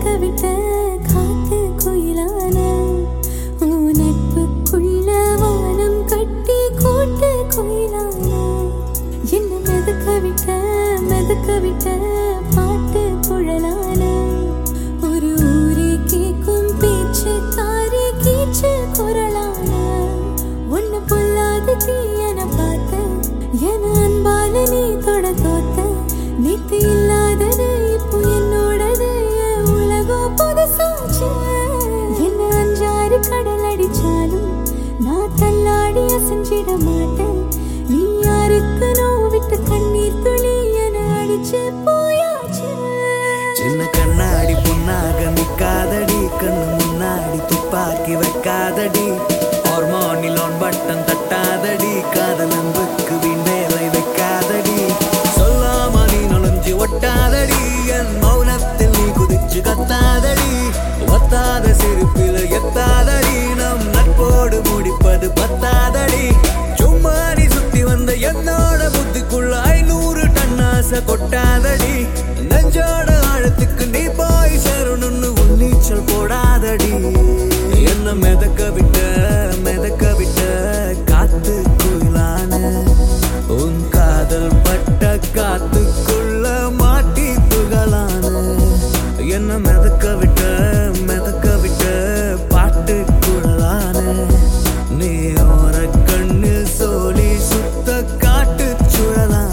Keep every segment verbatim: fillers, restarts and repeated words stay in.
மிதக்க விட்ட காத்து குயிலான உன் நட்புக்குள்ள வானம் கட்டி கூட்டு குயிலான என்ன மிதக்க விட்ட மிதக்க விட்ட பாட்டு குழலான ஒரு ஊரே கேட்கும் பேச்சு காரி கீச்சு குரலான ஒன்னு பொல்லாத தீயன பார்த்த என அன்பால நீ தொட தோத்த நேத்து இல்லாதது இப்போ என்னோடது உலகம் புதுசாச்சு என்ன அஞ்சாறு கடல் அடிச்சாலும் நான் தள்ளாடி அசைஞ்சிட மாட்டேன் நீ யாருக்கு நோவிட்டு கண்ணீர் துளி என அடிச்சு போயாச்சு சின்ன கண்ணாடி பொண்ணாக நிக்காதடி கண்ணு முன்னாடி துப்பாக்கி வைக்காதடி ஹார்மோனில் ஆன் பட்டன் தட்டாதடி காதல் அன்புக்கு வீண் வேலை வைக்காதடி சொல்லாம நீ நுழைஞ்சு ஒட்டாதடி என் மௌனத்தில் நீ குதிச்சு கத்தாதடி ஒத்தாத சிரிப்பில் எத்தாதடி நம் நட்போடு முடிப்பது பத்தாதடி சும்மா நீ சுத்தி வந்த என்னோட புத்திக்குள்ள ஐநூறு டன் ஆசை கொட்டாதடி நெஞ்சோட ஆழத்துக்கு நீ போய் சேரணும்னு உன் நீச்சல் போடாதடி என்ன மிதக்க விட்ட மிதக்க விட்ட காத்து குயிலான உன் காதல் பட்ட காத்துக்குள்ள மாட்டி துகளான என்ன மிதக்க விட்ட மிதக்க விட்ட பாட்டு குழலான நீ ஓர கண்ணு சோழி சுத்த காட்டு சுழலான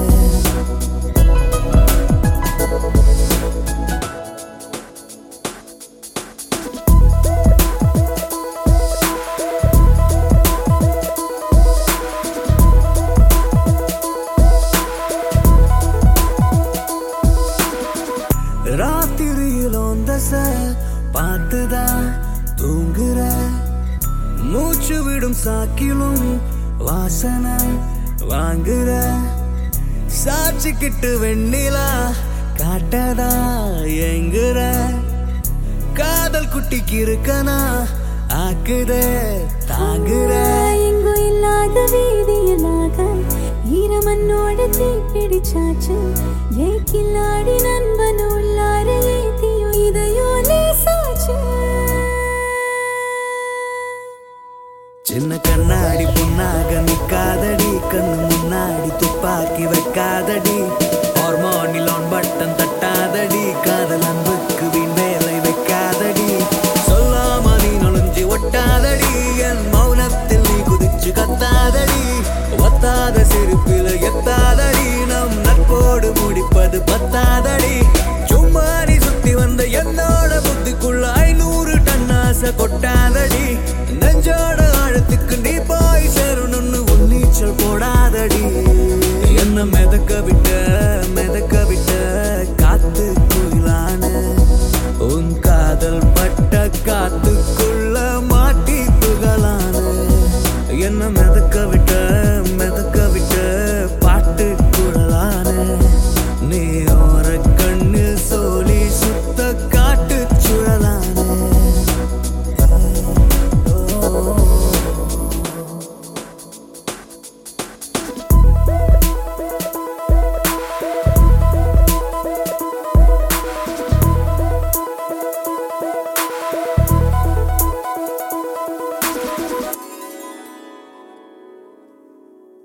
ராத்திரியில் ஒந்தச பார்த்துதான் தூங்குற மூச்சு விடும் சாக்கிலும் வாசனை வாங்குற சாட்சிக்கிட்டு வெண்ணிலா காட்டதா எங்குற காதல் குட்டிக்கு இருக்கனா ஆக்குற தாங்குற எங்கும் இல்லாத வீதியிலாக ஈரமண்ணோட தீ பிடிச்சாச்சு ஏக்கில்லாடி நண்பன் உள்ளார ஏத்தியோ இதையோ லேசாச்சு சின்ன கண்ணாடி பொண்ணாக நிக்காதடி கண்ணு முன்னாடி துப்பாக்கி வைக்காதடி ஹார்மோனில் ஆன் பட்டன் தட்டாதடி காதல் அன்பு